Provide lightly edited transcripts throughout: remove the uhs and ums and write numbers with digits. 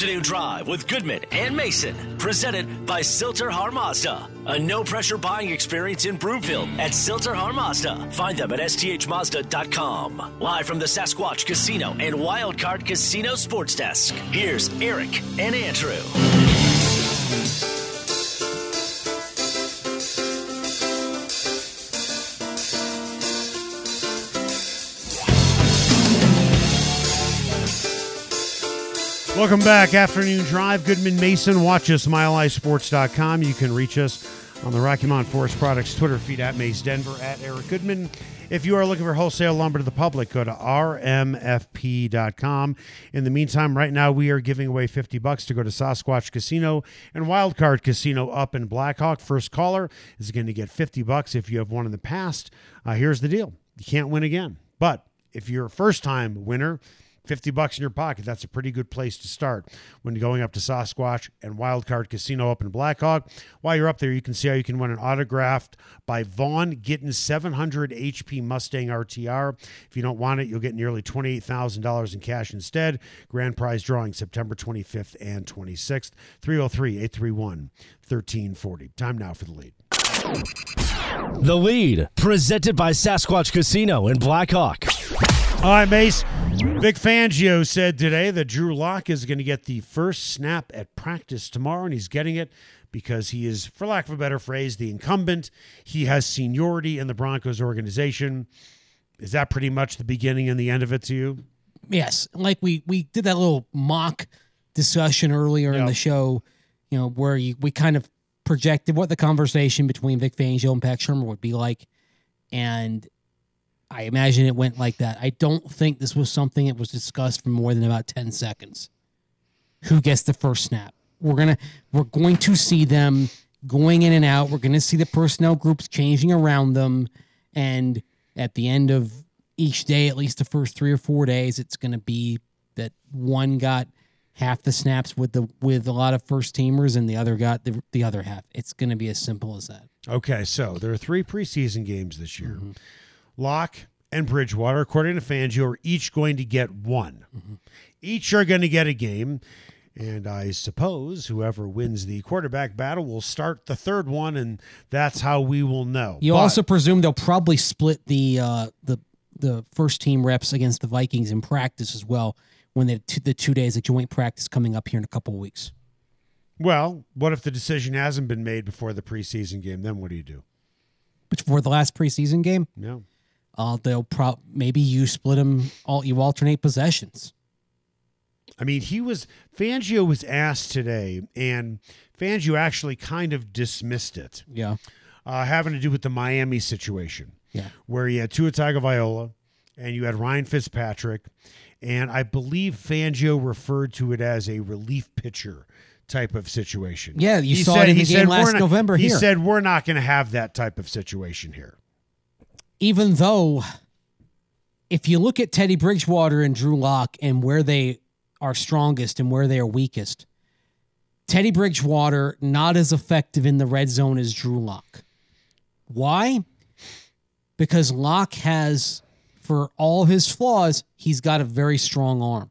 Afternoon Drive with Goodman and Mason, presented by Silter-Har Mazda. A no-pressure buying experience in Broomfield at Silter-Har Mazda. Find them at sthmazda.com. Live from the Sasquatch Casino and Wildcard Casino Sports Desk, here's Eric and Andrew. Welcome back. Afternoon Drive. Goodman Mason. Watch us, MileHighSports.com. You can reach us on the Rocky Mountain Forest Products Twitter feed at Mace Denver, at Eric Goodman. If you are looking for wholesale lumber to the public, go to rmfp.com. In the meantime, right now we are giving away $50 to go to Sasquatch Casino and Wildcard Casino up in Blackhawk. First caller is going to get $50 if you have won in the past. Here's the deal. You can't win again. But if you're a first-time winner, $50 in your pocket, that's a pretty good place to start when going up to Sasquatch and Wildcard Casino up in Blackhawk. While you're up there, you can see how you can win an autographed by Vaughn Gittin 700 HP Mustang RTR. If you don't want it, you'll get nearly $28,000 in cash instead. Grand prize drawing September 25th and 26th. 303-831-1340. Time now for the lead. The Lead, presented by Sasquatch Casino in Blackhawk. All right, Mace. Vic Fangio said today that Drew Lock is going to get the first snap at practice tomorrow, and he's getting it because he is, for lack of a better phrase, the incumbent. He has seniority in the Broncos organization. Is that pretty much the beginning and the end of it to you? Yes. Like we did that little mock discussion earlier in the show, where we kind of projected what the conversation between Vic Fangio and Pat Shurmur would be like. And I imagine it went like that. I don't think this was something that was discussed for more than about 10 seconds. Who gets the first snap? We're going to see them going in and out. We're going to see the personnel groups changing around them. And at the end of each day, at least the first 3 or 4 days, it's going to be that one got half the snaps with a lot of first teamers and the other got the other half. It's going to be as simple as that. Okay, so there are 3 preseason games this year. Mm-hmm. Locke and Bridgewater, according to Fangio, are each going to get one. Mm-hmm. Each are going to get a game, and I suppose whoever wins the quarterback battle will start the third one, and that's how we will know. You also presume they'll probably split the first team reps against the Vikings in practice as well when the 2 days of joint practice coming up here in a couple of weeks. Well, what if the decision hasn't been made before the preseason game? Then what do you do? Before the last preseason game? No. They'll maybe you split them you alternate possessions. I mean, Fangio was asked today, and Fangio actually kind of dismissed it. Yeah. Having to do with the Miami situation. Yeah. Where you had Tua Tagovailoa and you had Ryan Fitzpatrick, and I believe Fangio referred to it as a relief pitcher type of situation. Yeah, he saw it in the game last November here. He said, we're not going to have that type of situation here. Even though, if you look at Teddy Bridgewater and Drew Lock and where they are strongest and where they are weakest, Teddy Bridgewater not as effective in the red zone as Drew Lock. Why? Because Lock has, for all his flaws, he's got a very strong arm.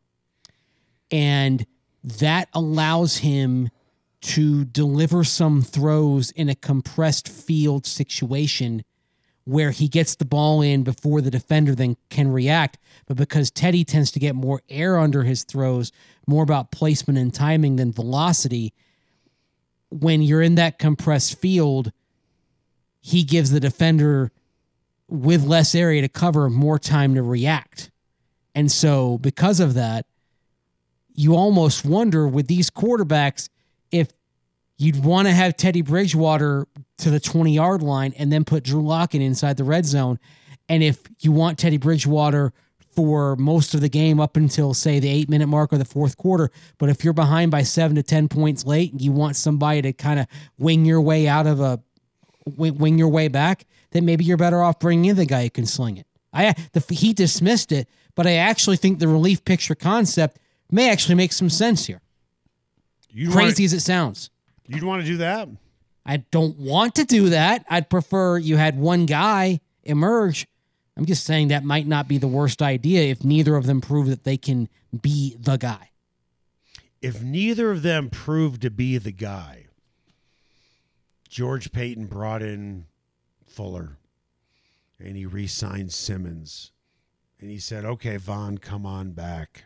And that allows him to deliver some throws in a compressed field situation where he gets the ball in before the defender then can react. But because Teddy tends to get more air under his throws, more about placement and timing than velocity, when you're in that compressed field, he gives the defender with less area to cover more time to react. And so because of that, you almost wonder with these quarterbacks if you'd want to have Teddy Bridgewater to the 20-yard line and then put Drew Lock in inside the red zone. And if you want Teddy Bridgewater for most of the game up until, say, the 8-minute mark or the fourth quarter, but if you're behind by 7 to 10 points late and you want somebody to kind of wing your way back, then maybe you're better off bringing in the guy who can sling it. He dismissed it, but I actually think the relief picture concept may actually make some sense here. Crazy as it sounds. You'd want to do that? I don't want to do that. I'd prefer you had one guy emerge. I'm just saying that might not be the worst idea if neither of them prove that they can be the guy. if neither of them proved to be the guy, George Paton brought in Fuller and he re-signed Simmons. And he said, okay, Vaughn, come on back.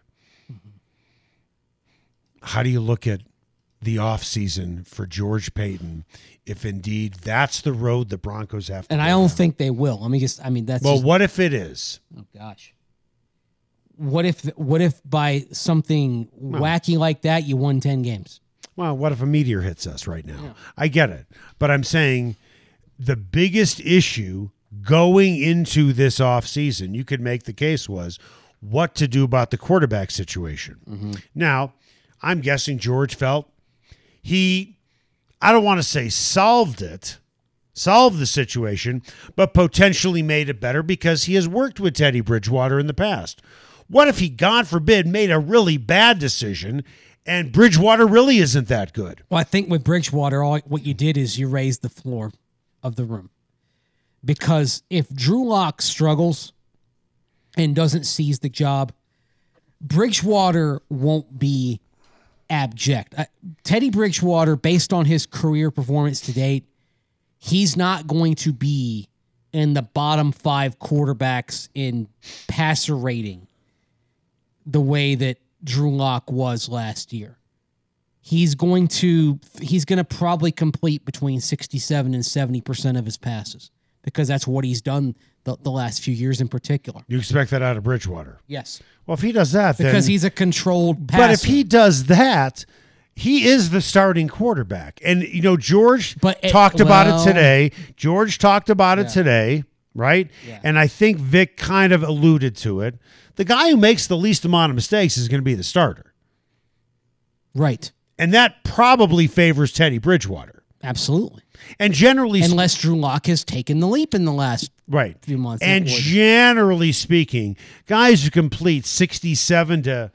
How do you look at the offseason for George Paton if indeed that's the road the Broncos have to And go I don't down? think they will. That's Well, just, what if it is? oh gosh. What if by something wacky like that you won 10 games? Well, what if a meteor hits us right now? Yeah. I get it. But I'm saying the biggest issue going into this offseason, you could make the case, was what to do about the quarterback situation. Mm-hmm. Now, I'm guessing George felt I don't want to say solved the situation, but potentially made it better because he has worked with Teddy Bridgewater in the past. What if he, God forbid, made a really bad decision and Bridgewater really isn't that good? Well, I think with Bridgewater, what you did is you raised the floor of the room. Because if Drew Lock struggles and doesn't seize the job, Bridgewater won't be abject. Teddy Bridgewater, based on his career performance to date, he's not going to be in the bottom 5 quarterbacks in passer rating the way that Drew Lock was last year. He's going to probably complete between 67 and 70% of his passes because that's what he's done the last few years in particular. You expect that out of Bridgewater? Yes. Well, if he does that, because then, he's a controlled passer. But if he does that, he is the starting quarterback. And, George talked about it today. George talked about it today, right? Yeah. And I think Vic kind of alluded to it. The guy who makes the least amount of mistakes is going to be the starter. Right. And that probably favors Teddy Bridgewater. Absolutely. And generally, unless Drew Lock has taken the leap in the last few months. And generally speaking, guys who complete 67 to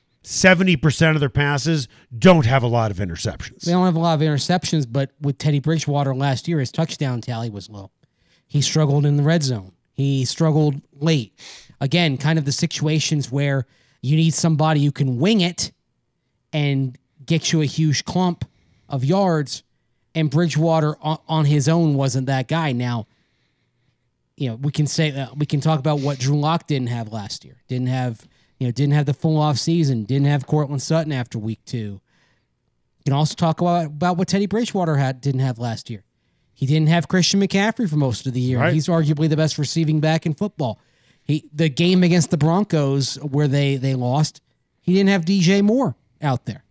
70% of their passes don't have a lot of interceptions. They don't have a lot of interceptions, but with Teddy Bridgewater last year, his touchdown tally was low. He struggled in the red zone. He struggled late. Again, kind of the situations where you need somebody who can wing it and get you a huge clump of yards, and Bridgewater on his own wasn't that guy. Now, we can talk about what Drew Lock didn't have last year. Didn't have the full off season. Didn't have Cortland Sutton after week 2. You can also talk about what Teddy Bridgewater didn't have last year. He didn't have Christian McCaffrey for most of the year. Right. He's arguably the best receiving back in football. The game against the Broncos where they lost, he didn't have DJ Moore out there.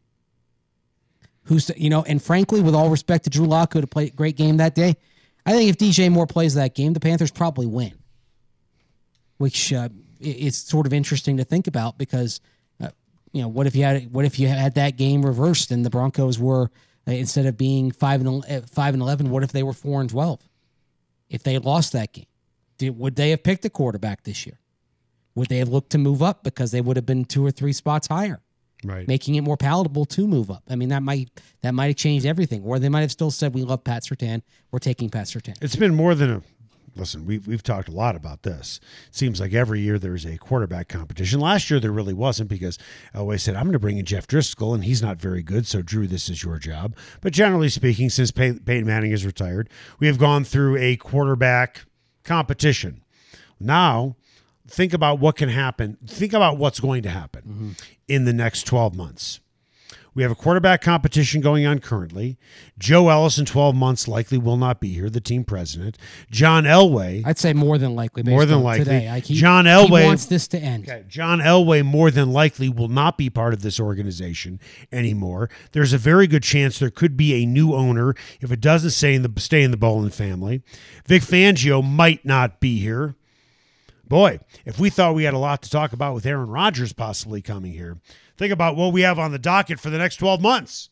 And frankly, with all respect to Drew Lock, who had played a great game that day, I think if DJ Moore plays that game, the Panthers probably win. Which is sort of interesting to think about because, what if you had that game reversed and the Broncos were instead of being 5-11, what if they were 4-12? If they had lost that game, would they have picked a quarterback this year? Would they have looked to move up because they would have been 2 or 3 spots higher? Right. Making it more palatable to move up. I mean, that might have changed everything. Or they might have still said, we love Pat Surtain. We're taking Pat Surtain. It's been more than listen, we've talked a lot about this. It seems like every year there's a quarterback competition. Last year there really wasn't because Elway said, I'm going to bring in Jeff Driscoll, and he's not very good, so Drew, this is your job. But generally speaking, since Peyton Manning is retired, we have gone through a quarterback competition. Now, think about what can happen. Think about what's going to happen in the next 12 months. We have a quarterback competition going on currently. Joe Ellis in 12 months likely will not be here, the team president. John Elway. I'd say more than likely. More than likely. Today. John Elway. He wants this to end. Okay. John Elway more than likely will not be part of this organization anymore. There's a very good chance there could be a new owner if it doesn't stay in the Bowlen family. Vic Fangio might not be here. Boy, if we thought we had a lot to talk about with Aaron Rodgers possibly coming here, think about what we have on the docket for the next 12 months.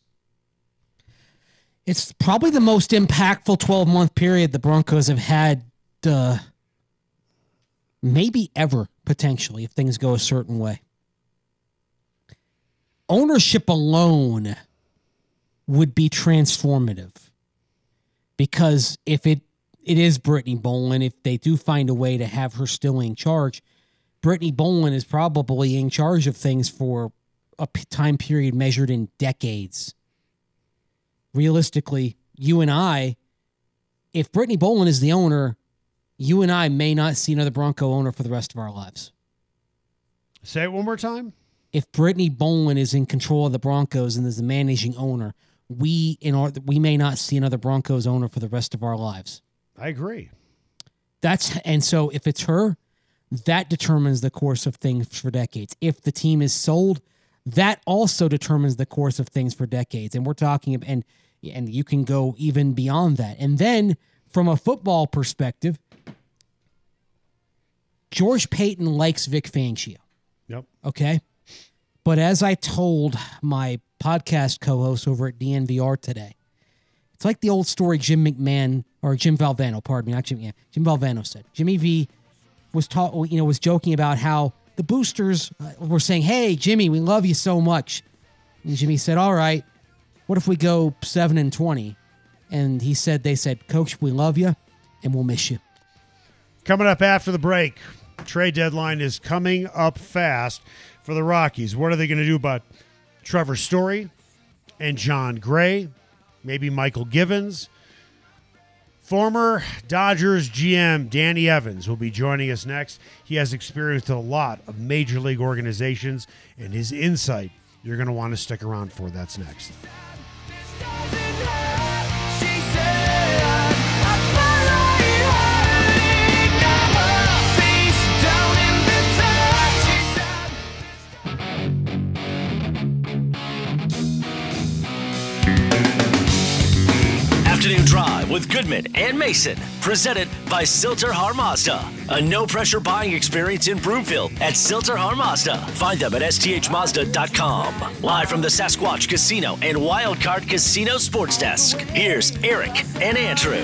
It's probably the most impactful 12-month period the Broncos have had maybe ever, potentially, if things go a certain way. Ownership alone would be transformative because if it is Brittany Bowlen, if they do find a way to have her still in charge, Brittany Bowlen is probably in charge of things for time period measured in decades. Realistically, you and I, if Brittany Bowlen is the owner, you and I may not see another Bronco owner for the rest of our lives. Say it one more time. If Brittany Bowlen is in control of the Broncos and is the managing owner, we may not see another Broncos owner for the rest of our lives. I agree. And so if it's her, that determines the course of things for decades. If the team is sold, that also determines the course of things for decades. And we're talking, and you can go even beyond that. And then from a football perspective, George Payton likes Vic Fangio. Yep. Okay. But as I told my podcast co-host over at DNVR today, it's like the old story Jim Valvano, pardon me, not Jim. Yeah, Jim Valvano said. Jimmy V was joking about how the boosters were saying, "Hey, Jimmy, we love you so much." And Jimmy said, "All right, what if we go 7-20?" And they said, "Coach, we love you, and we'll miss you." Coming up after the break, trade deadline is coming up fast for the Rockies. What are they going to do about Trevor Story and John Gray? Maybe Michael Givens. Former Dodgers GM Danny Evans will be joining us next. He has experience with a lot of major league organizations, and his insight you're going to want to stick around for. That's next. Afternoon Drive with Goodman and Mason, presented by Silter-Har Mazda. A no-pressure buying experience in Broomfield at Silter-Har Mazda. Find them at sthmazda.com. Live from the Sasquatch Casino and Wildcard Casino Sports Desk, here's Eric and Andrew.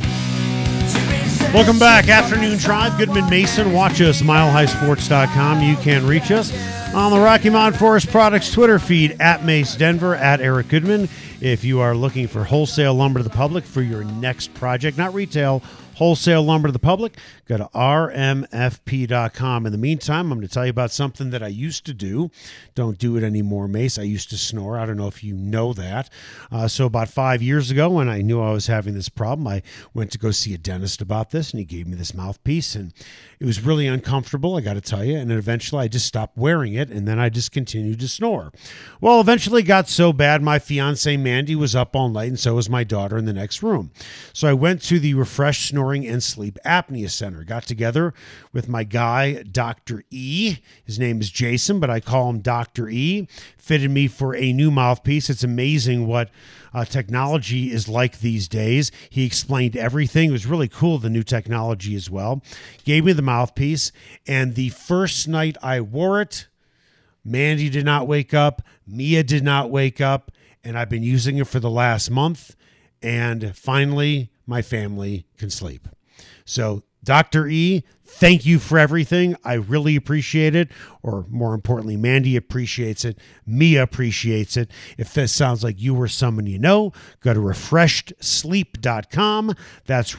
Welcome back. Afternoon Drive, Goodman Mason. Watch us, milehighsports.com. You can reach us on the Rocky Mountain Forest Products Twitter feed at Mace Denver, at Eric Goodman. If you are looking for wholesale lumber to the public for your next project, not retail, wholesale lumber to the public, go to rmfp.com. In the meantime, I'm going to tell you about something that I used to do. Don't do it anymore, Mace. I used to snore. I don't know if you know that. So about 5 years ago, when I knew I was having this problem, I went to go see a dentist about this, and he gave me this mouthpiece, and it was really uncomfortable, I got to tell you. And then eventually I just stopped wearing it, and then I just continued to snore. Well, eventually it got so bad, my fiance Mandy was up all night, and so was my daughter in the next room. So I went to the Refresh Snoring and Sleep Apnea Center. Got together with my guy, Dr. E. His name is Jason, but I call him Dr. E. Fitted me for a new mouthpiece. It's amazing what technology is like these days. He explained everything. It was really cool, the new technology as well. Gave me the mouthpiece, and the first night I wore it, Mandy did not wake up, Mia did not wake up, and I've been using it for the last month, and finally my family can sleep. So Dr. E, thank you for everything. I really appreciate it. Or more importantly, Mandy appreciates it. Mia appreciates it. If this sounds like you or someone you know, go to refreshedsleep.com. That's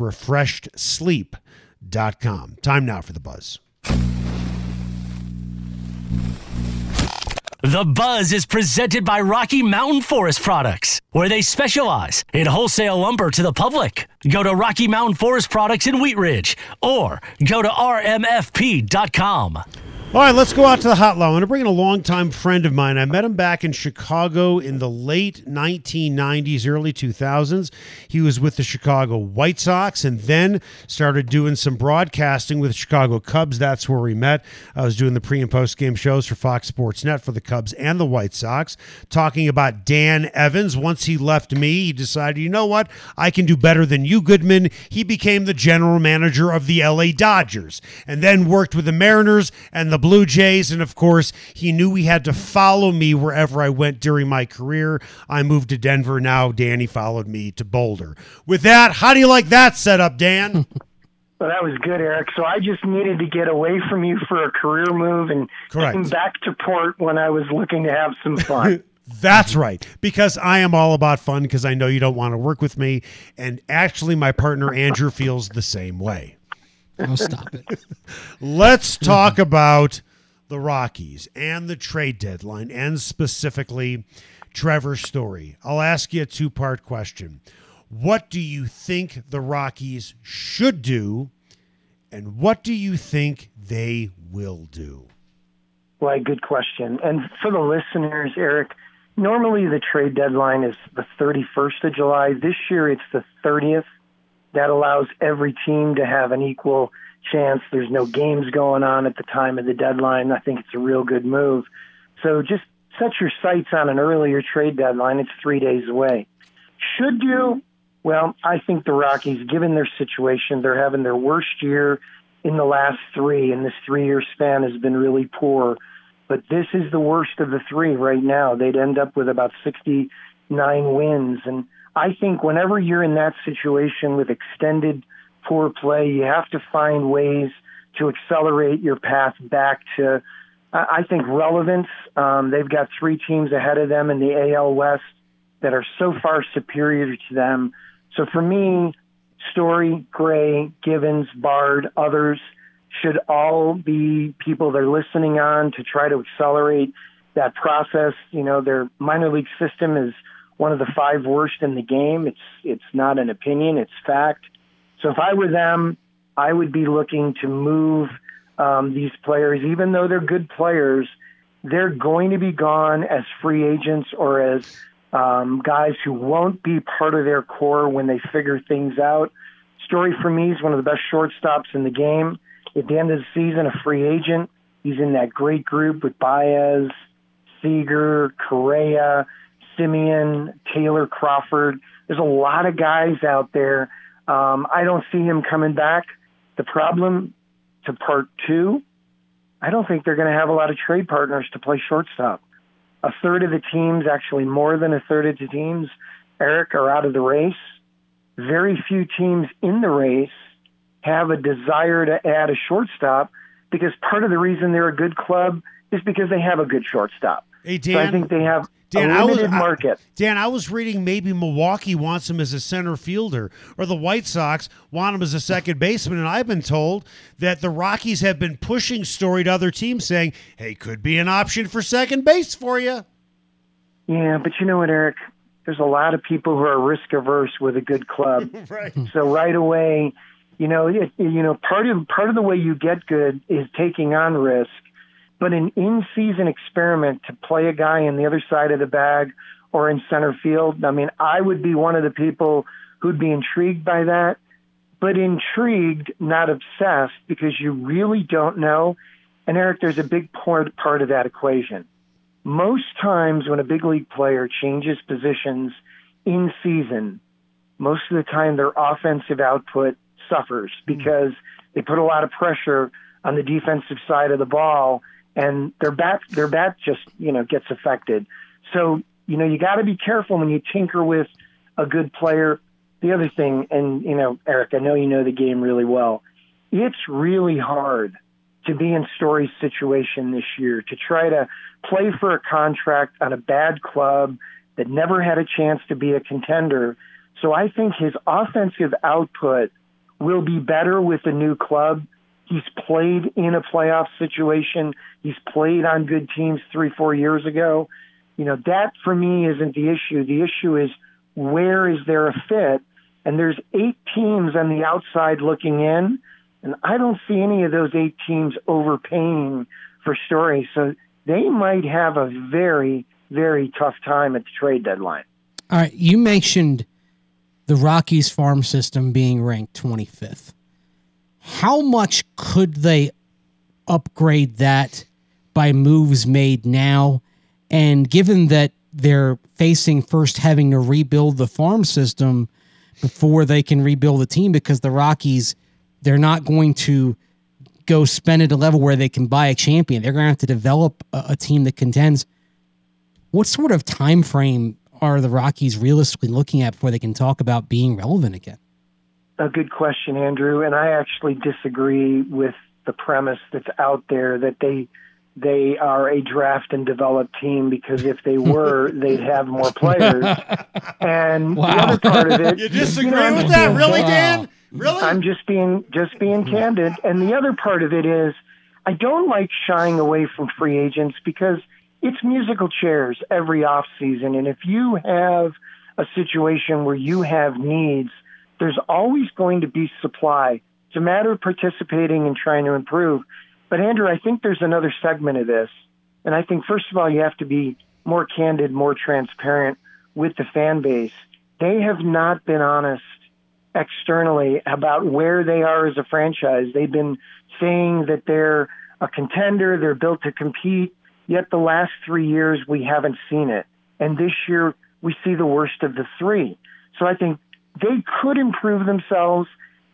refreshedsleep.com. Time now for the buzz. The Buzz is presented by Rocky Mountain Forest Products, where they specialize in wholesale lumber to the public. Go to Rocky Mountain Forest Products in Wheat Ridge or go to rmfp.com. All right, let's go out to the hotline. I'm going to bring in a longtime friend of mine. I met him back in Chicago in the late 1990s, early 2000s. He was with the Chicago White Sox and then started doing some broadcasting with the Chicago Cubs. That's where we met. I was doing the pre- and post-game shows for Fox Sports Net for the Cubs and the White Sox, talking about Dan Evans. Once he left me, he decided, you know what? I can do better than you, Goodman. He became the general manager of the LA Dodgers and then worked with the Mariners and the Blue Jays, and of course, he knew he had to follow me wherever I went during my career. I moved to Denver. Now Danny followed me to Boulder. With that, how do you like that setup, Dan? Well, that was good, Eric. So I just needed to get away from you for a career move and came back to port when I was looking to have some fun. That's right, because I am all about fun because I know you don't want to work with me, and actually my partner Andrew feels the same way. Oh, stop it. Let's talk about the Rockies and the trade deadline, and specifically Trevor Story, I'll ask you a two-part question. What do you think the Rockies should do, and what do you think they will do? Well, good question. And for the listeners, Eric, normally the trade deadline is the 31st of July. This year it's the 30th. That allows every team to have an equal chance. There's no games going on at the time of the deadline. I think it's a real good move. So just set your sights on an earlier trade deadline. It's 3 days away. Should you? Well, I think the Rockies, given their situation, they're having their worst year in the last three, and this 3-year span has been really poor. But this is the worst of the three right now. They'd end up with about 69 wins. And I think whenever you're in that situation with extended poor play, you have to find ways to accelerate your path back to, I think, relevance. They've got 3 teams ahead of them in the AL West that are so far superior to them. So for me, Story, Gray, Givens, Bard, others should all be people they're listening on to try to accelerate that process. You know, their minor league system is one of the 5 worst in the game. It's not an opinion, it's fact. So if I were them, I would be looking to move these players. Even though they're good players, they're going to be gone as free agents or as guys who won't be part of their core when they figure things out. Story, for me, is one of the best shortstops in the game. At the end of the season, a free agent. He's in that great group with Baez, Seager, Correa, Simeon, Taylor, Crawford. There's a lot of guys out there. I don't see him coming back. The problem, to part 2, I don't think they're going to have a lot of trade partners to play shortstop. A third of the teams, actually more than a third of the teams, Eric, are out of the race. Very few teams in the race have a desire to add a shortstop because part of the reason they're a good club is because they have a good shortstop. Hey, Dan, so I think they have a limited market. Dan, I was reading maybe Milwaukee wants him as a center fielder or the White Sox want him as a second baseman, and I've been told that the Rockies have been pushing Story to other teams saying, hey, could be an option for second base for you. Yeah, but you know what, Eric? There's a lot of people who are risk-averse with a good club. Right. So right away, part of the way you get good is taking on risk. But an in-season experiment to play a guy on the other side of the bag or in center field, I mean, I would be one of the people who'd be intrigued by that, but intrigued, not obsessed, because you really don't know. And, Eric, there's a big part of that equation. Most times when a big league player changes positions in season, most of the time their offensive output suffers because they put a lot of pressure on the defensive side of the ball, and their bat just, gets affected. So, you got to be careful when you tinker with a good player. The other thing, and, Eric, I know you know the game really well. It's really hard to be in Story's situation this year, to try to play for a contract on a bad club that never had a chance to be a contender. So I think his offensive output will be better with the new club. He's played in a playoff situation. He's played on good teams 3-4 years ago. That for me isn't the issue. The issue is, where is there a fit? And there's 8 teams on the outside looking in, and I don't see any of those 8 teams overpaying for Story. So they might have a very, very tough time at the trade deadline. All right, you mentioned the Rockies farm system being ranked 25th. How much could they upgrade that by moves made now? And given that they're facing first having to rebuild the farm system before they can rebuild the team, because the Rockies, they're not going to go spend at a level where they can buy a champion. They're going to have to develop a team that contends. What sort of time frame are the Rockies realistically looking at before they can talk about being relevant again? A good question, Andrew. And I actually disagree with the premise that's out there that they are a draft and develop team, because if they were, they'd have more players. And wow. The other part of it, you disagree with that, really, Dan? Really? I'm just being candid. And the other part of it is, I don't like shying away from free agents because it's musical chairs every offseason. And if you have a situation where you have needs, there's always going to be supply. It's a matter of participating and trying to improve. But Andrew, I think there's another segment of this. And I think, first of all, you have to be more candid, more transparent with the fan base. They have not been honest externally about where they are as a franchise. They've been saying that they're a contender, they're built to compete, yet the last 3 years we haven't seen it. And this year we see the worst of the three. So I think they could improve themselves.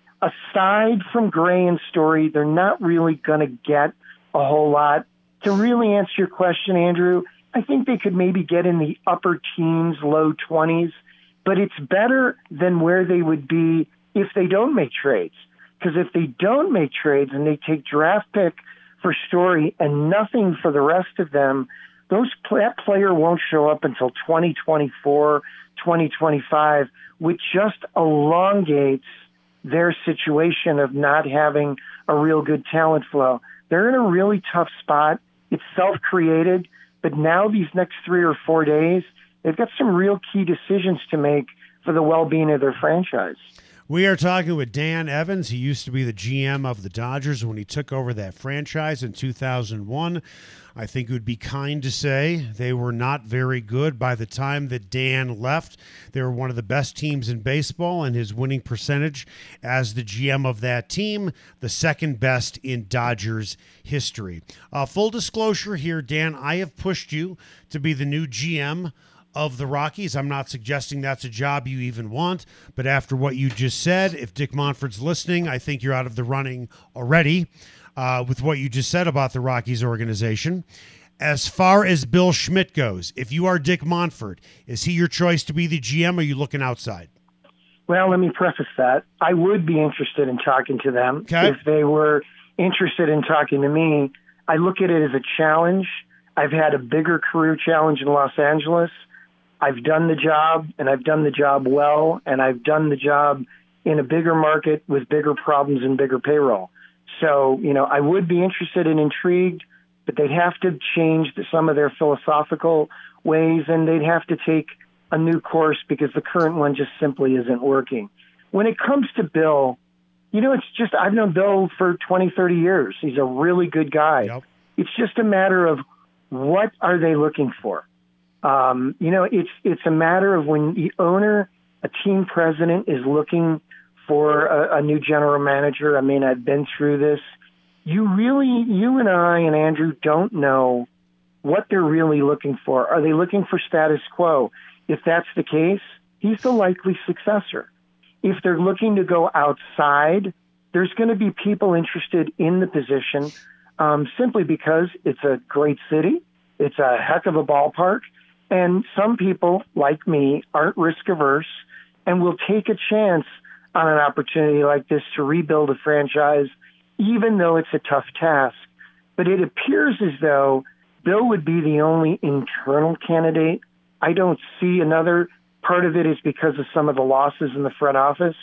Aside from Gray and Story, they're not really going to get a whole lot. To really answer your question, Andrew, I think they could maybe get in the upper teens, low 20s, but it's better than where they would be if they don't make trades. Because if they don't make trades and they take draft pick for Story and nothing for the rest of them, that player won't show up until 2024, 2025, which just elongates their situation of not having a real good talent flow. They're in a really tough spot. It's self-created, but now these next 3 or 4 days, they've got some real key decisions to make for the well-being of their franchise. We are talking with Dan Evans. He used to be the GM of the Dodgers when he took over that franchise in 2001. I think it would be kind to say they were not very good by the time that Dan left. They were one of the best teams in baseball, and his winning percentage as the GM of that team, the second best in Dodgers history. Full disclosure here, Dan, I have pushed you to be the new GM of the Rockies. I'm not suggesting that's a job you even want, but after what you just said, if Dick Monfort's listening, I think you're out of the running already with what you just said about the Rockies organization. As far as Bill Schmidt goes, if you are Dick Monfort, is he your choice to be the GM, or are you looking outside? Well, let me preface that. I would be interested in talking to them. Okay. If they were interested in talking to me. I look at it as a challenge. I've had a bigger career challenge in Los Angeles. I've done the job, and I've done the job well, and I've done the job in a bigger market with bigger problems and bigger payroll. So, I would be interested and intrigued, but they'd have to change some of their philosophical ways, and they'd have to take a new course because the current one just simply isn't working. When it comes to Bill, I've known Bill for 20, 30 years. He's a really good guy. Yep. It's just a matter of what are they looking for? It's a matter of when the owner, a team president, is looking for a new general manager. I mean, I've been through this. You and I and Andrew don't know what they're really looking for. Are they looking for status quo? If that's the case, he's the likely successor. If they're looking to go outside, there's going to be people interested in the position simply because it's a great city. It's a heck of a ballpark. And some people, like me, aren't risk averse and will take a chance on an opportunity like this to rebuild a franchise, even though it's a tough task. But it appears as though Bill would be the only internal candidate. I don't see another. Part of it is because of some of the losses in the front office.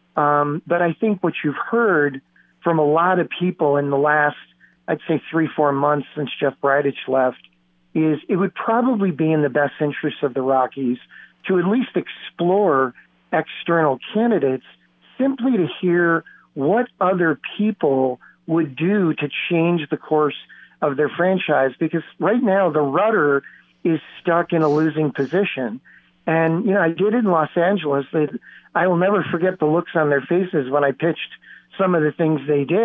But I think what you've heard from a lot of people in the last, I'd say 3-4 months since Jeff Bridich left, is it would probably be in the best interest of the Rockies to at least explore external candidates simply to hear what other people would do to change the course of their franchise. Because right now the rudder is stuck in a losing position. And, I did in Los Angeles. I will never forget the looks on their faces when I pitched some of the things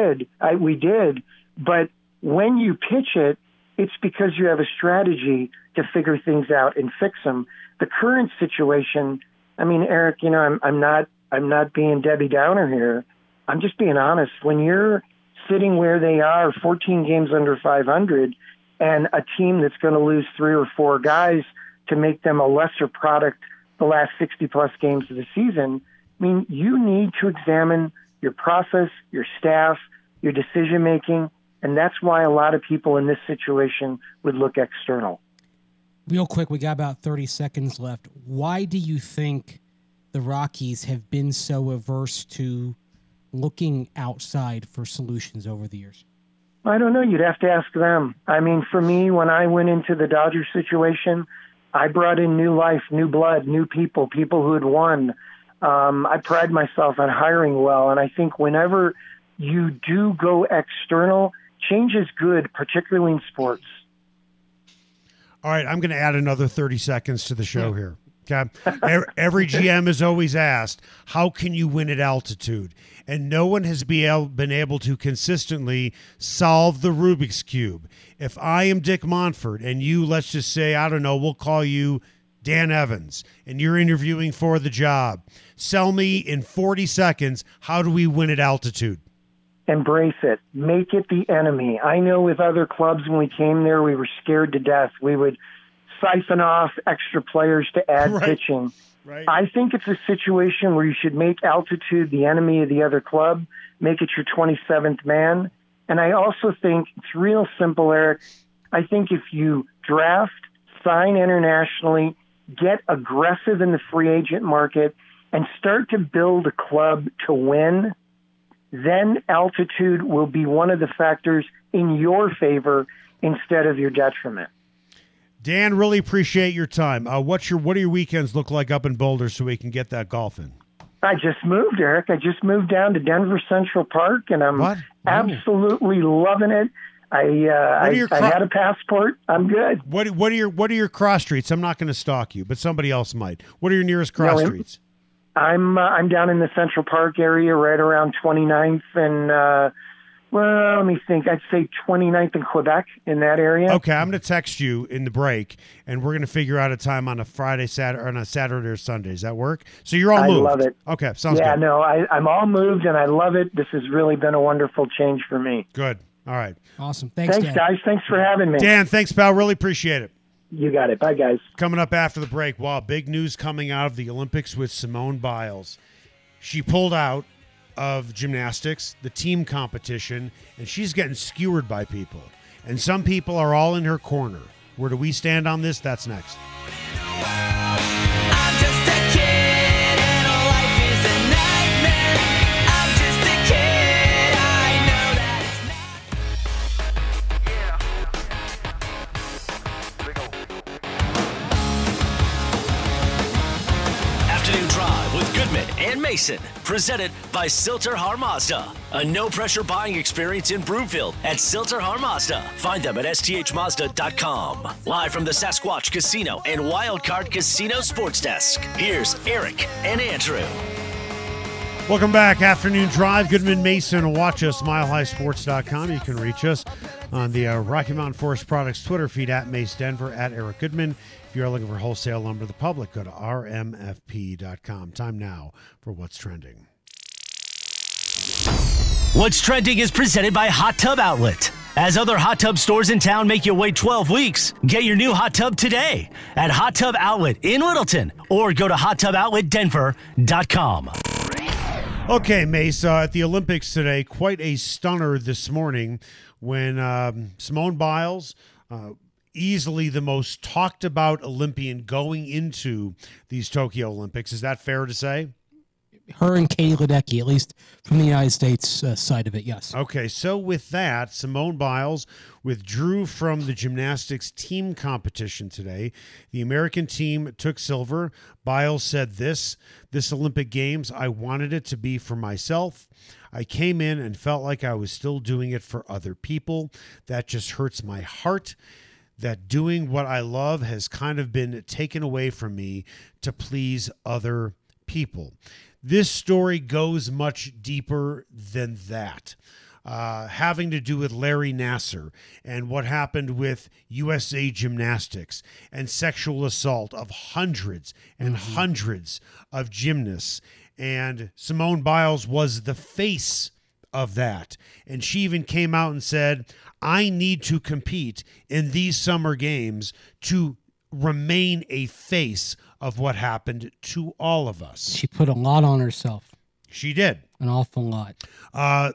we did. But when you pitch it, it's because you have a strategy to figure things out and fix them. The current situation, I mean, Eric, I'm not being Debbie Downer here. I'm just being honest. When you're sitting where they are, 14 games under 500, and a team that's going to lose 3 or 4 guys to make them a lesser product the last 60-plus games of the season, I mean, you need to examine your process, your staff, your decision-making, and that's why a lot of people in this situation would look external. Real quick, we got about 30 seconds left. Why do you think the Rockies have been so averse to looking outside for solutions over the years? I don't know. You'd have to ask them. I mean, for me, when I went into the Dodgers situation, I brought in new life, new blood, new people who had won. I pride myself on hiring well, and I think whenever you do go external, change is good, particularly in sports. All right, I'm going to add another 30 seconds to the show here. Okay. Every GM is always asked, how can you win at altitude? And no one has been able to consistently solve the Rubik's Cube. If I am Dick Monfort and you, let's just say, I don't know, we'll call you Dan Evans, and you're interviewing for the job, sell me in 40 seconds, how do we win at altitude? Embrace it. Make it the enemy. I know with other clubs, when we came there, we were scared to death. We would siphon off extra players to add pitching. Right. I think it's a situation where you should make altitude the enemy of the other club, make it your 27th man. And I also think it's real simple, Eric. I think if you draft, sign internationally, get aggressive in the free agent market, and start to build a club to win, then altitude will be one of the factors in your favor instead of your detriment. Dan, really appreciate your time. What do your weekends look like up in Boulder so we can get that golf in? I just moved, Eric. I just moved down to Denver Central Park, and I'm absolutely loving it. I had a passport. I'm good. What are your cross streets? I'm not going to stalk you, but somebody else might. What are your nearest cross streets? I'm down in the Central Park area, right around 29th and let me think. I'd say 29th and Quebec, in that area. Okay, I'm going to text you in the break, and we're going to figure out a time on a Friday, Saturday, or on a Saturday or Sunday. Does that work? So you're all moved. I love it. Okay, sounds good. Yeah, no, I'm all moved, and I love it. This has really been a wonderful change for me. Good. All right. Awesome. Thanks, Dan. guys. Thanks for having me. Dan, thanks, pal. Really appreciate it. You got it. Bye, guys. Coming up after the break, big news coming out of the Olympics with Simone Biles. She pulled out of gymnastics, the team competition, and she's getting skewered by people. And some people are all in her corner. Where do we stand on this? That's next. And Mason, presented by Silter Har Mazda. A no-pressure buying experience in Broomfield at Silter Har Mazda. Find them at sthmazda.com. Live from the Sasquatch Casino and Wildcard Casino Sports Desk, here's Eric and Andrew. Welcome back. Afternoon Drive. Goodman Mason. Watch us, milehighsports.com. You can reach us on the Rocky Mountain Forest Products Twitter feed at Mace Denver, at Eric Goodman. If you're looking for wholesale lumber to the public, go to rmfp.com. Time now for What's Trending. What's Trending is presented by Hot Tub Outlet. As other hot tub stores in town make you wait 12 weeks, get your new hot tub today at Hot Tub Outlet in Littleton or go to hottubOutletDenver.com. Okay, Mace, at the Olympics today, quite a stunner this morning when Simone Biles, easily the most talked about Olympian going into these Tokyo Olympics. Is that fair to say? Her and Katie Ledecky, at least from the United States side of it, yes. Okay, so with that, Simone Biles withdrew from the gymnastics team competition today. The American team took silver. Biles said this Olympic Games, I wanted it to be for myself. I came in and felt like I was still doing it for other people. That just hurts my heart. That doing what I love has kind of been taken away from me to please other people. This story goes much deeper than that, having to do with Larry Nassar and what happened with USA Gymnastics and sexual assault of hundreds and hundreds of gymnasts. And Simone Biles was the face of that. And she even came out and said, I need to compete in these summer games to remain a face of what happened to all of us. She put a lot on herself. She did. An awful lot.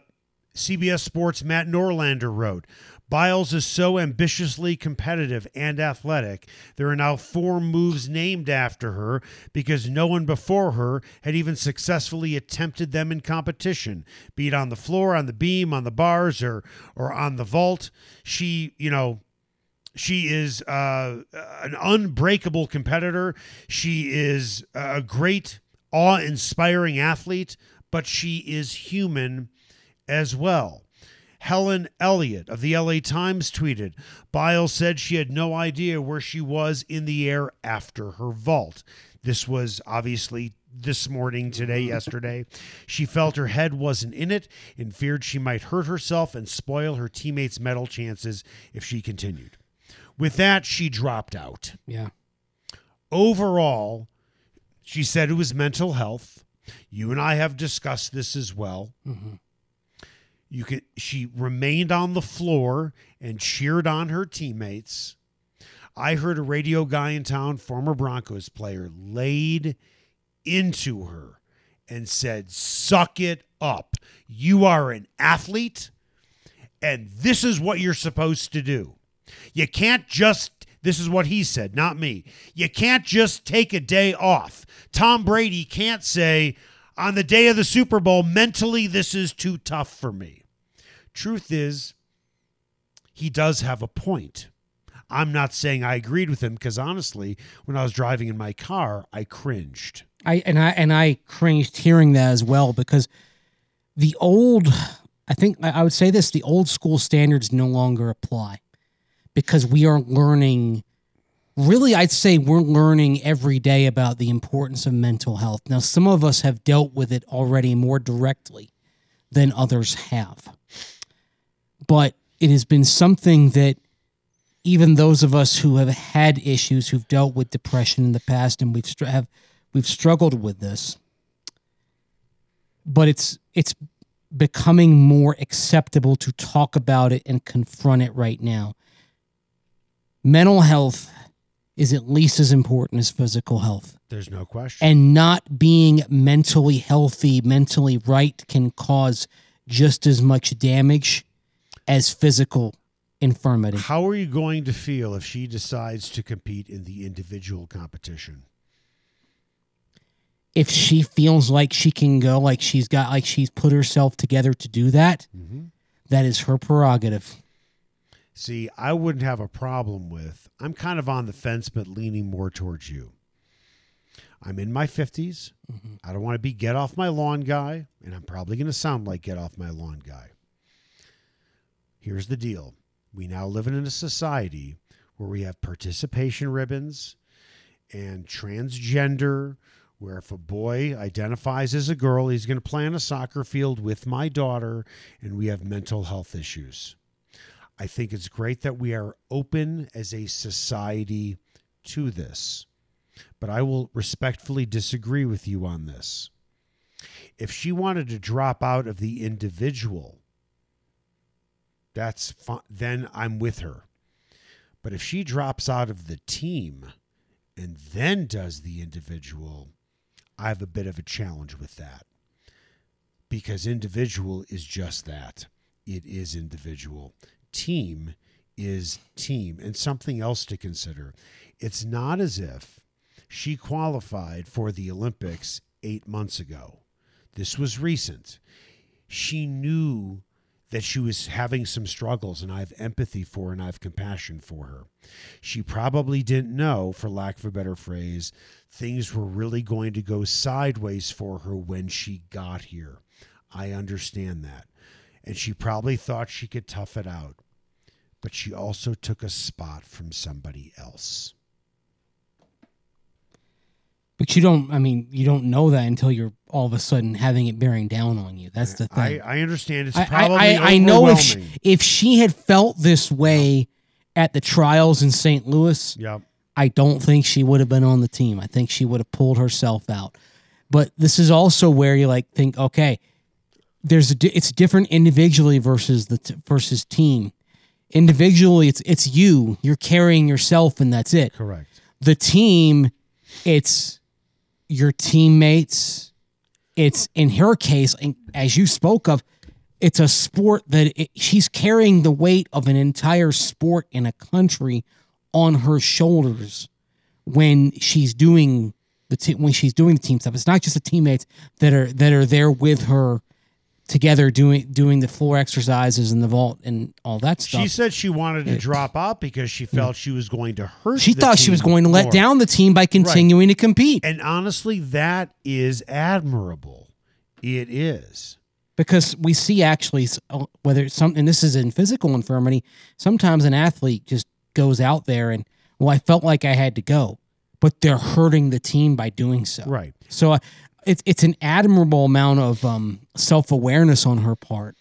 CBS Sports' Matt Norlander wrote, Biles is so ambitiously competitive and athletic, there are now 4 moves named after her because no one before her had even successfully attempted them in competition, be it on the floor, on the beam, on the bars, or on the vault. She is an unbreakable competitor. She is a great, awe-inspiring athlete, but she is human as well. Helen Elliott of the LA Times tweeted, Biles said she had no idea where she was in the air after her vault. This was obviously this morning, today, yesterday. She felt her head wasn't in it and feared she might hurt herself and spoil her teammates' medal chances if she continued. With that, she dropped out. Yeah. Overall, she said it was mental health. You and I have discussed this as well. Mm-hmm. She remained on the floor and cheered on her teammates. I heard a radio guy in town, former Broncos player, laid into her and said, suck it up. You are an athlete, and this is what you're supposed to do. You can't just, this is what he said, not me. You can't just take a day off. Tom Brady can't say, on the day of the Super Bowl, mentally, this is too tough for me. Truth is, he does have a point. I'm not saying I agreed with him because honestly, when I was driving in my car, I cringed. I cringed hearing that as well, because the old school standards no longer apply, because we are learning. Really, I'd say we're learning every day about the importance of mental health. Now, some of us have dealt with it already more directly than others have. But it has been something that even those of us who have had issues, who've dealt with depression in the past, and we've struggled with this, but it's becoming more acceptable to talk about it and confront it right now. Mental health is at least as important as physical health. There's no question. And not being mentally healthy, mentally right, can cause just as much damage as physical infirmity. How are you going to feel if she decides to compete in the individual competition? If she feels like she can go, like she's put herself together to do that, that is her prerogative. See, I wouldn't have a problem with, I'm kind of on the fence, but leaning more towards you. I'm in my 50s. I don't want to be get off my lawn guy, and I'm probably going to sound like get off my lawn guy. Here's the deal. We now live in a society where we have participation ribbons and transgender, where if a boy identifies as a girl, he's going to play on a soccer field with my daughter, and we have mental health issues. I think it's great that we are open as a society to this, but I will respectfully disagree with you on this. If she wanted to drop out of the individual, that's fine, then I'm with her. But if she drops out of the team and then does the individual, I have a bit of a challenge with that, because individual is just that. It is individual. Team is team. And something else to consider. It's not as if she qualified for the Olympics 8 months ago. This was recent. She knew that she was having some struggles, and I have empathy for her and I have compassion for her. She probably didn't know, for lack of a better phrase, things were really going to go sideways for her when she got here. I understand that. And she probably thought she could tough it out. But she also took a spot from somebody else. But you don't know that until you're all of a sudden having it bearing down on you. That's the thing. I understand. It's probably I know if she had felt this way at the trials in St. Louis, I don't think she would have been on the team. I think she would have pulled herself out. But this is also where you think, okay, it's different individually versus team. Individually, it's you're carrying yourself, and that's it. Correct. The team, it's your teammates. It's, in her case, as you spoke of, it's a sport that she's carrying the weight of an entire sport in a country on her shoulders when she's doing the team stuff. It's not just the teammates that are there with her together doing the floor exercises and the vault and all that stuff. She said she wanted to drop out because she felt she was going to hurt. She thought she was going to let down the team by continuing to compete. And honestly, that is admirable. It is. Because we see actually whether it's something, and this is in physical infirmity, sometimes an athlete just goes out there and, well, I felt like I had to go, but they're hurting the team by doing so. Right. So it's an admirable amount of self-awareness on her part.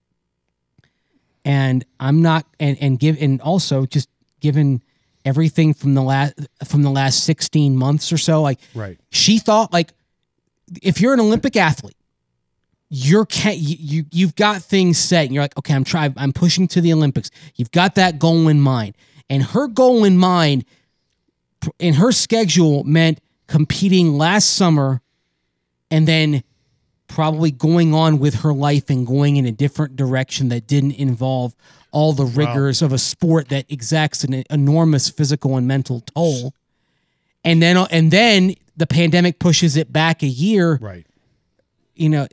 And I'm not, and also just given everything from the last 16 months or so, like she thought, like, if you're an Olympic athlete, you've got things set and you're like, okay, I'm pushing to the Olympics. You've got that goal in mind. And her goal in mind in her schedule meant competing last summer and then probably going on with her life and going in a different direction that didn't involve all the rigors of a sport that exacts an enormous physical and mental toll. And then the pandemic pushes it back a year. Right. You know,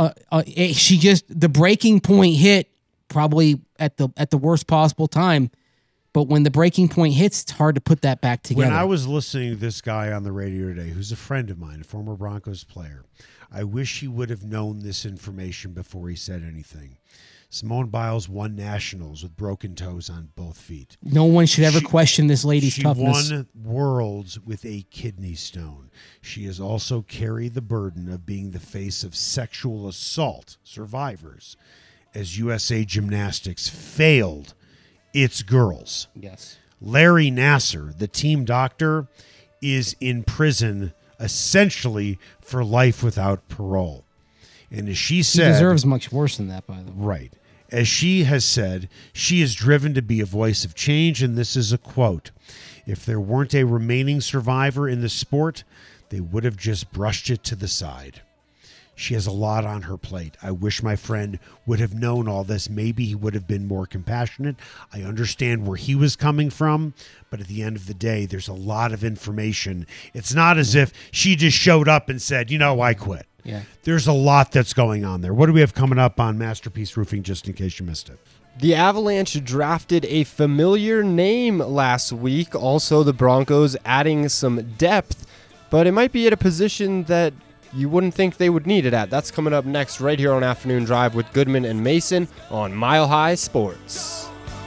the breaking point hit probably at the worst possible time. But when the breaking point hits, it's hard to put that back together. When I was listening to this guy on the radio today, who's a friend of mine, a former Broncos player, I wish he would have known this information before he said anything. Simone Biles won nationals with broken toes on both feet. No one should ever question this lady's toughness. She won worlds with a kidney stone. She has also carried the burden of being the face of sexual assault survivors as USA Gymnastics failed its girls. Yes. Larry Nassar, the team doctor, is in prison essentially for life without parole. And as she said... He deserves much worse than that, by the way. Right. As she has said, she is driven to be a voice of change, and this is a quote. If there weren't a remaining survivor in the sport, they would have just brushed it to the side. She has a lot on her plate. I wish my friend would have known all this. Maybe he would have been more compassionate. I understand where he was coming from, but at the end of the day, there's a lot of information. It's not as if she just showed up and said, I quit. Yeah. There's a lot that's going on there. What do we have coming up on Masterpiece Roofing, just in case you missed it? The Avalanche drafted a familiar name last week. Also, the Broncos adding some depth, but it might be at a position that you wouldn't think they would need it at. That's coming up next right here on Afternoon Drive with Goodman and Mason on Mile High Sports.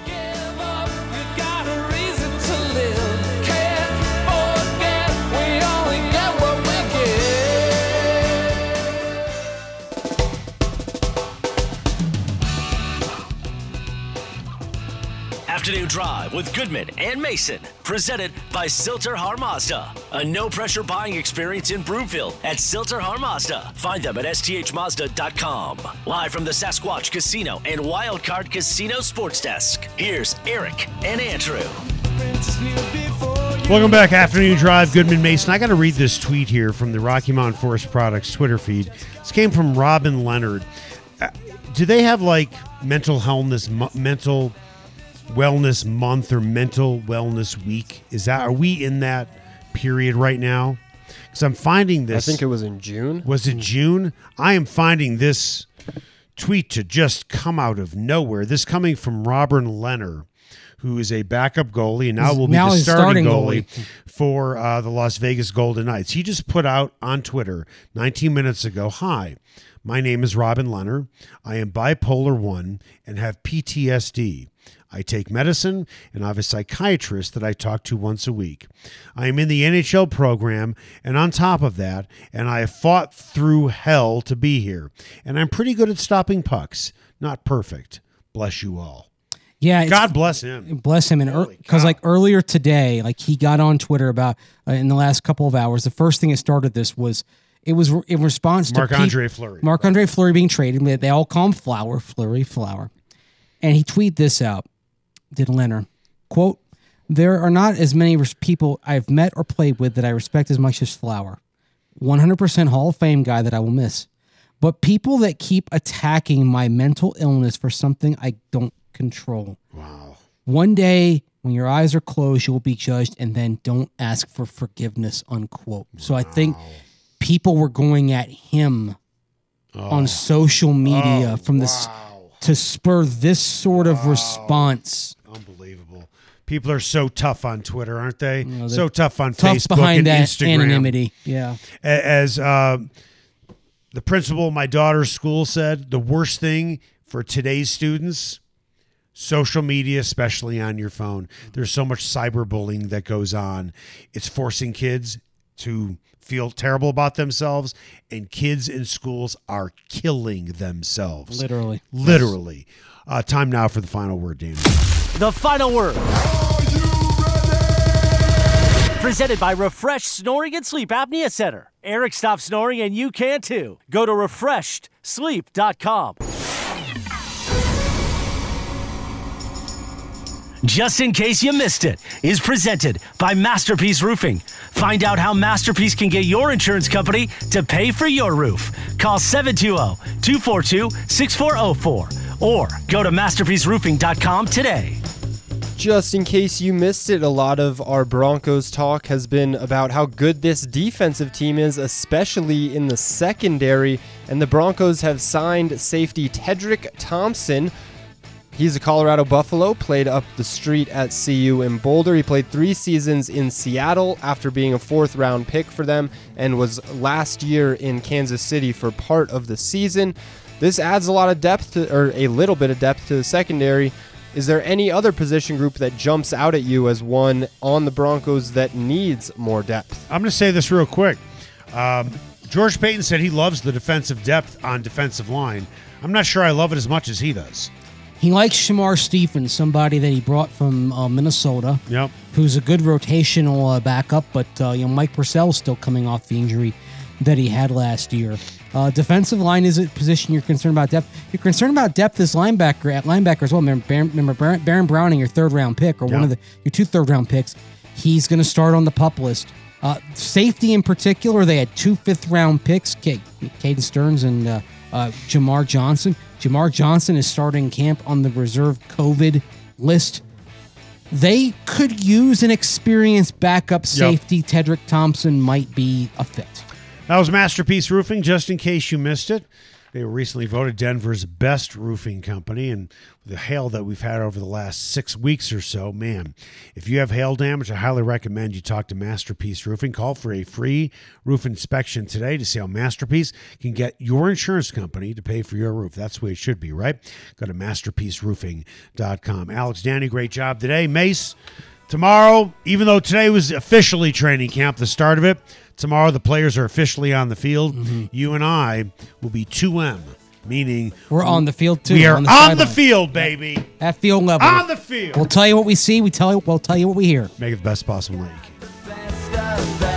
Afternoon Drive with Goodman and Mason, presented by Silter-Har Mazda. A no-pressure buying experience in Broomfield at Silter-Har Mazda. Find them at sthmazda.com. Live from the Sasquatch Casino and Wildcard Casino Sports Desk, here's Eric and Andrew. Welcome back, Afternoon Drive, Goodman Mason. I got to read this tweet here from the Rocky Mountain Forest Products Twitter feed. This came from Robin Leonard. Do they have like mental wellness month or mental wellness week? Are we in that period right now? Because I'm finding this. I think it was in June. Was it June? I am finding this tweet to just come out of nowhere. This coming from Robin Leonard, who is a backup goalie and now will be the starting goalie for the Las Vegas Golden Knights. He just put out on Twitter 19 minutes ago, "Hi, my name is Robin Leonard. I am bipolar 1 and have PTSD. I take medicine and I have a psychiatrist that I talk to once a week. I am in the NHL program, and on top of that, and I have fought through hell to be here. And I'm pretty good at stopping pucks. Not perfect. Bless you all." Yeah, God bless him. Bless him. And because earlier today, he got on Twitter about in the last couple of hours. The first thing that started this was it was in response to Marc-Andre Fleury. Marc-Andre Fleury being traded. They all call him Fleury, and he tweeted this out. Did Leonard, quote, "There are not as many people I've met or played with that I respect as much as Flower. 100% Hall of Fame guy that I will miss. but people that keep attacking my mental illness for something I don't control. Wow. One day, when your eyes are closed, you will be judged, and then don't ask for forgiveness, unquote. So I think people were going at him on social media from this to spur this sort of response. Unbelievable. People are so tough on Twitter, aren't they? So tough on Tough Facebook behind and that Instagram. anonymity. Yeah. As the principal of my daughter's school said, the worst thing for today's students, social media, especially on your phone. There's so much cyberbullying that goes on. It's forcing kids to feel terrible about themselves, and kids in schools are killing themselves. Literally. Time now for the final word, Danny. The final word. Presented by Refresh Snoring and Sleep Apnea Center. Eric stopped snoring and you can too. Go to refreshedsleep.com. Just in case you missed it, is presented by Masterpiece Roofing. Find out how Masterpiece can get your insurance company to pay for your roof. Call 720-242-6404 or go to masterpieceroofing.com today. Just in case you missed it, a lot of our Broncos talk has been about how good this defensive team is, especially in the secondary. And the Broncos have signed safety Tedrick Thompson. He's a Colorado Buffalo, played up the street at CU in Boulder. He played 3 seasons in Seattle after being a 4th-round pick for them and was last year in Kansas City for part of the season. This adds a lot of depth, or a little bit of depth to the secondary. Is there any other position group that jumps out at you as one on the Broncos that needs more depth? I'm going to say this real quick. George Paton said he loves the defensive depth on defensive line. I'm not sure I love it as much as he does. He likes Shamar Stephens, somebody that he brought from Minnesota, who's a good rotational backup, but Mike Purcell's still coming off the injury that he had last year. Defensive line is a position you're concerned about depth. You're concerned about depth as linebacker as well. Remember Baron Browning, your 3rd-round pick, or one of your 2 3rd-round picks. He's going to start on the PUP list. Safety in particular, they had 2 5th-round picks, Caden Stearns and Jamar Johnson. Jamar Johnson is starting camp on the reserve COVID list. They could use an experienced backup safety. Tedrick Thompson might be a fit. That was Masterpiece Roofing, just in case you missed it. They were recently voted Denver's best roofing company, and with the hail that we've had over the last 6 weeks or so, man, if you have hail damage, I highly recommend you talk to Masterpiece Roofing. Call for a free roof inspection today to see how Masterpiece can get your insurance company to pay for your roof. That's the way it should be, right? Go to masterpieceroofing.com. Alex, Danny, great job today. Mace, tomorrow, even though today was officially training camp, the start of it, tomorrow the players are officially on the field. You and I will be 2M, meaning we're on the field too. We are on the field, baby. At field level. On the field. We'll tell you what we see. We'll tell you what we hear. Make it the best possible night you can.